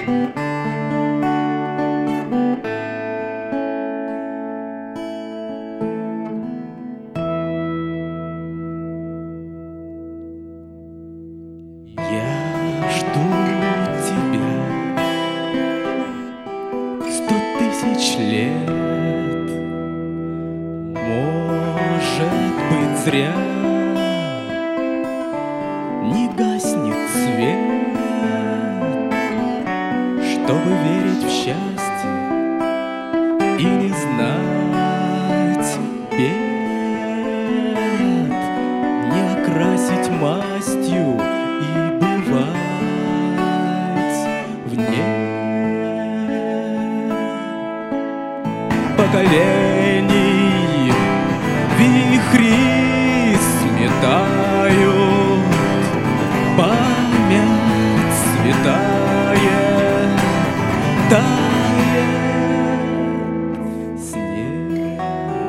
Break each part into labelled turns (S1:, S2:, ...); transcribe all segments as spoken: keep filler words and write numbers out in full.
S1: Я жду тебя сто тысяч лет, может быть, зря не гаснет свет, чтобы верить в счастье и не знать бед, не окрасить мастью и бывать в ней. Поколений вихри сметают, память святая тает снег.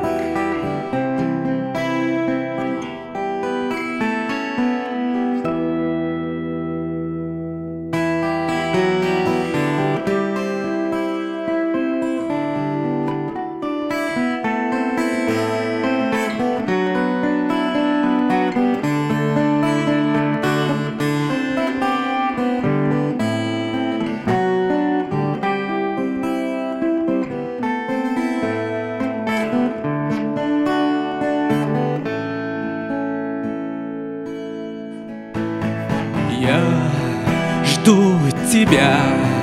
S1: Я жду тебя,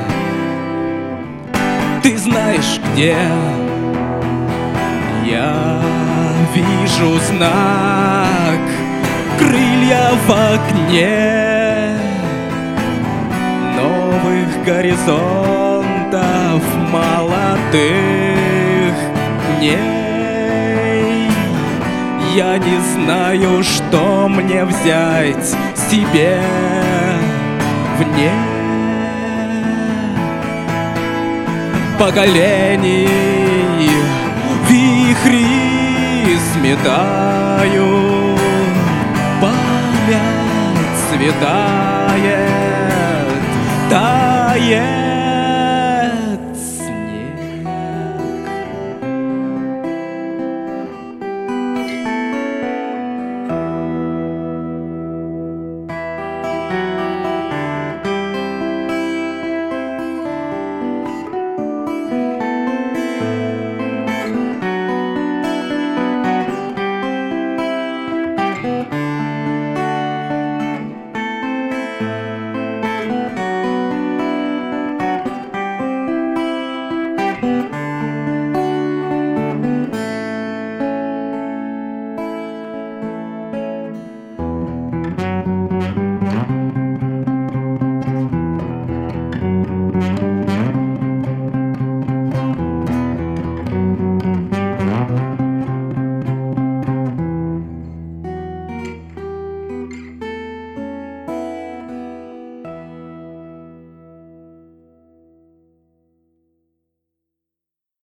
S1: ты знаешь где. Я вижу знак, крылья в окне новых горизонтов молодых дней. Я не знаю, что мне взять себе в ней. Поколений вихри сметают, память светает, тает.